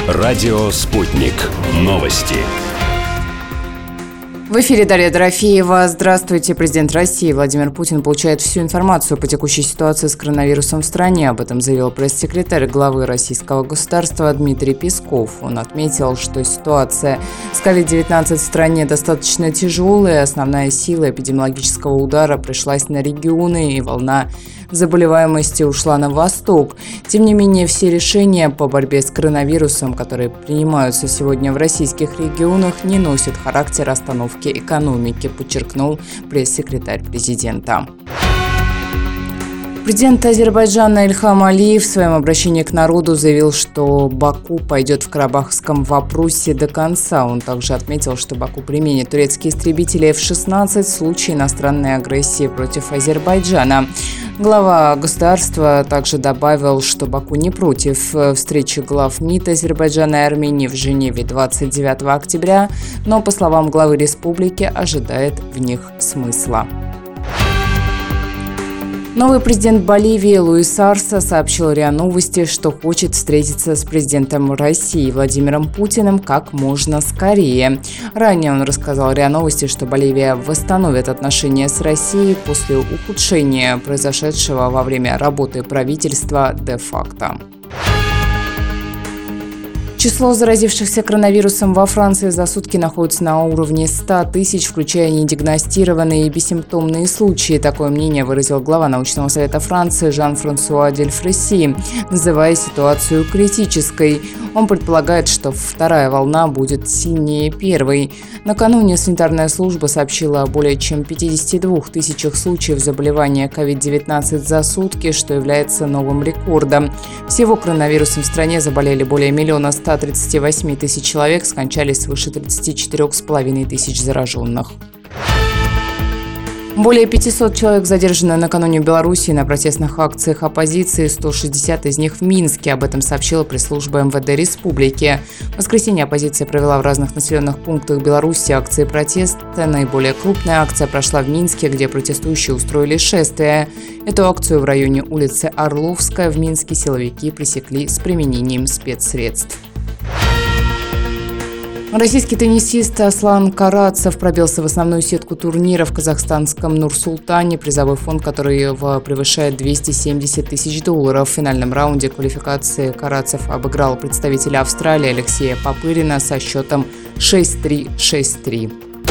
Радио «Спутник». Новости. В эфире Дарья Дорофеева. Здравствуйте. Президент России Владимир Путин получает всю информацию по текущей ситуации с коронавирусом в стране. Об этом заявил пресс-секретарь главы российского государства Дмитрий Песков. Он отметил, что ситуация с COVID-19 в стране достаточно тяжелая. Основная сила эпидемиологического удара пришлась на регионы, и волна заболеваемости ушла на восток. Тем не менее, все решения по борьбе с коронавирусом, которые принимаются сегодня в российских регионах, не носят характер остановки экономики, подчеркнул пресс-секретарь президента. Президент Азербайджана Ильхам Алиев в своем обращении к народу заявил, что Баку пойдет в карабахском вопросе до конца. Он также отметил, что Баку применит турецкие истребители F-16 в случае иностранной агрессии против Азербайджана. Глава государства также добавил, что Баку не против встречи глав МИД Азербайджана и Армении в Женеве 29 октября, но, по словам главы республики, ожидает в них смысла. Новый президент Боливии Луис Арсе сообщил РИА Новости, что хочет встретиться с президентом России Владимиром Путиным как можно скорее. Ранее он рассказал РИА Новости, что Боливия восстановит отношения с Россией после ухудшения, произошедшего во время работы правительства де-факто. Число заразившихся коронавирусом во Франции за сутки находится на уровне 100 тысяч, включая недиагностированные и бессимптомные случаи. Такое мнение выразил глава научного совета Франции Жан-Франсуа Дельфреси, называя ситуацию критической. Он предполагает, что вторая волна будет сильнее первой. Накануне санитарная служба сообщила о более чем 52 тысячах случаев заболевания COVID-19 за сутки, что является новым рекордом. Всего коронавирусом в стране заболели более 1 138 тысяч человек, скончались свыше 34,5 тысяч зараженных. Более 500 человек задержаны накануне в Беларуси на протестных акциях оппозиции, 160 из них в Минске. Об этом сообщила пресс-служба МВД Республики. В воскресенье оппозиция провела в разных населенных пунктах Беларуси акции протеста. Наиболее крупная акция прошла в Минске, где протестующие устроили шествие. Эту акцию в районе улицы Орловская в Минске силовики пресекли с применением спецсредств. Российский теннисист Аслан Карацев пробился в основную сетку турнира в казахстанском Нур-Султане, призовой фонд которого превышает $270 тысяч. В финальном раунде квалификации Карацев обыграл представителя Австралии Алексея Попырина со счетом 6-3, 6-3.